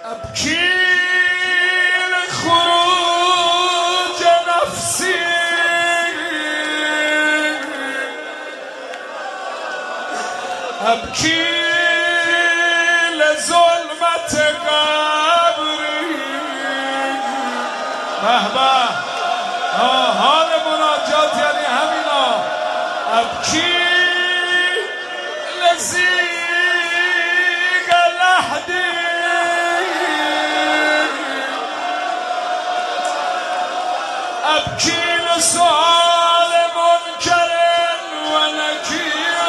ابكي لخروج نفسي ابكي لظلمت قبری. به به، حال مناجات یعنی همینا. ابکی لزیگ لحدی ابکی لسؤال منکر و نکیر.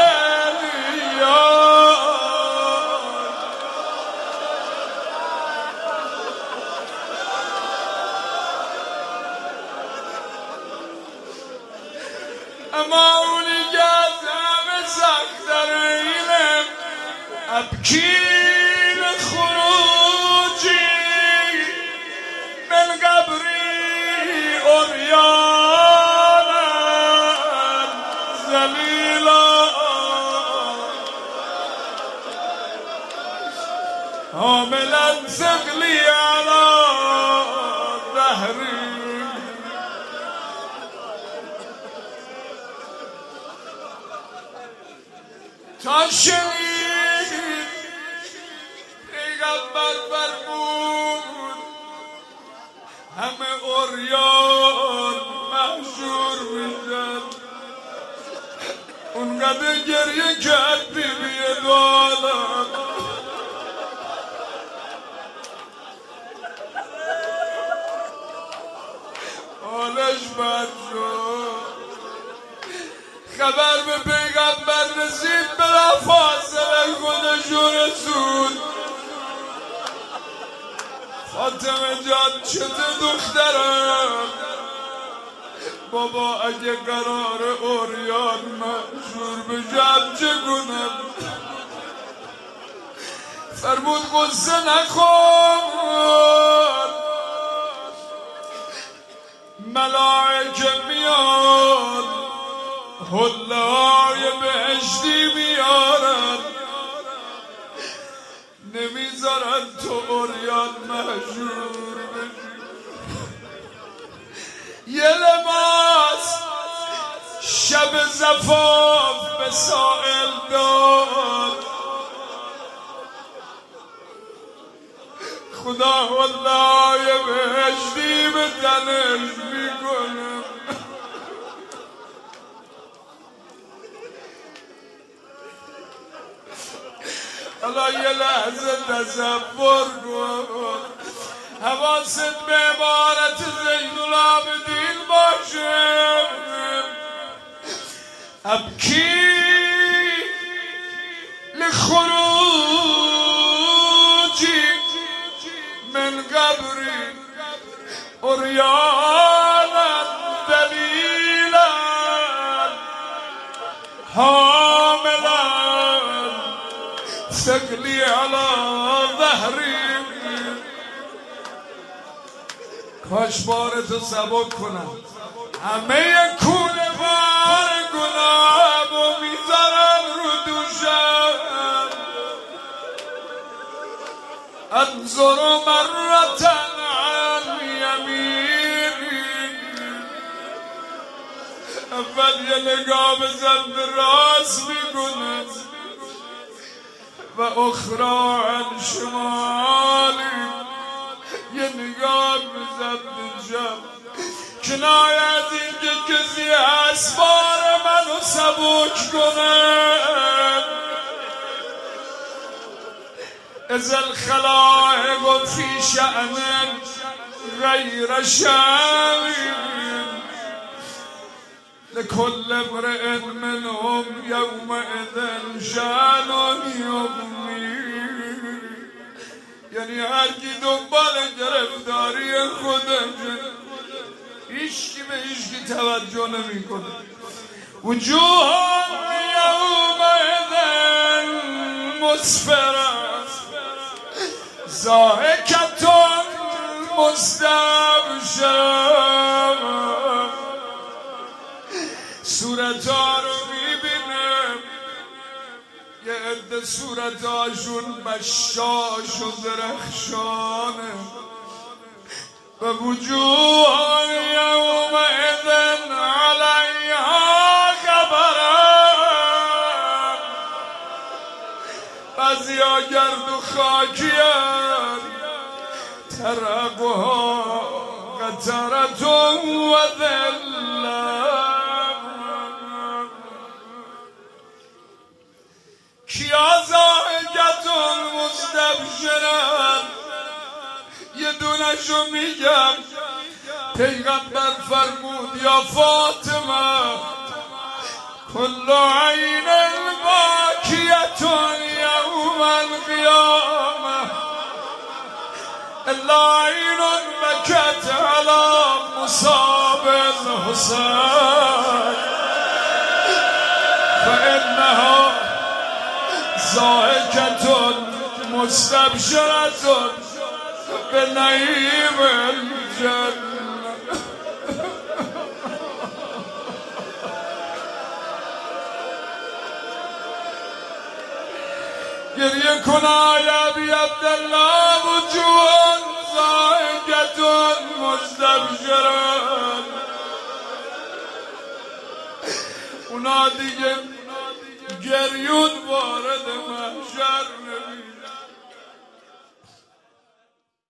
اما اونی که از همه سخت‌تر اینه ابکی لخروجی من قبری عریانا ذلیلا حاملا ثقلی علی ظهری. تا شنید پیغمبر فرمود همه عریان محشور میشن. اونقدر گریه کرد بیبی دو عالم. حالش بد شد. خبر به پیغمبر رسید، بلا فاصله خودشو رسود. فاطمه جان چته دخترم؟ بابا اگه قرار عریان محشور بشم چه کنم؟ فرمود قصه نخور، ملائکه میاد حله های بهشتی میارن، نمیذارن تو عریان محشور بشی. یه لباس شب زفاف به سائل داد. خدا حله های بهشتی به تنش میکنه. حالا یه لحظه تصور کن، حواست به عبارت زین العابدین باشه. ابکی لخروجی من قبری عریانا ذلیلا حاملا ثقلی علی ظهری. کاش بارتو سبک کنم. همه کوله بار گناهمو میذارن رو دوشم. انظر مرة عن یمینی، اول یه نگاه بزن به راست میکنم و اخرى عن شمالی، یه نگاه بزن به جب. کنایه از اینکه کسی اسبار منو سبک کنه. اذا الخلائق فی شأن غیر شأنی لكل امرئ منهم یومئذ شأن یغنی. یعنی هر کی دنبال گرفتاری خودشه، هیچکی به هیچکی توجه نمیکنه. وجوه یومئذ مسفرة ضاحکة مستبشرة. صورتها رو میبینم، یه عده صورتاشون مشاش و درخشانه و وجوه یومئذ علیها غبره بعضیا گرد و خاکیان ترقها قطرة و ذله کیا ضاحکتون مستبشرن یه دونشو میگم پیغمبر فرمود یا فاطمه کل عین باکیتون یوم القیامه الا عین بکت علی مصاب الحسین فانها ضاحکتون مستبشرتون به نعیم الجنه. گریه کن ای ابی عبدالله وجوه ضاحکتون مستبشرون اونا دیگه گریون وارد محشر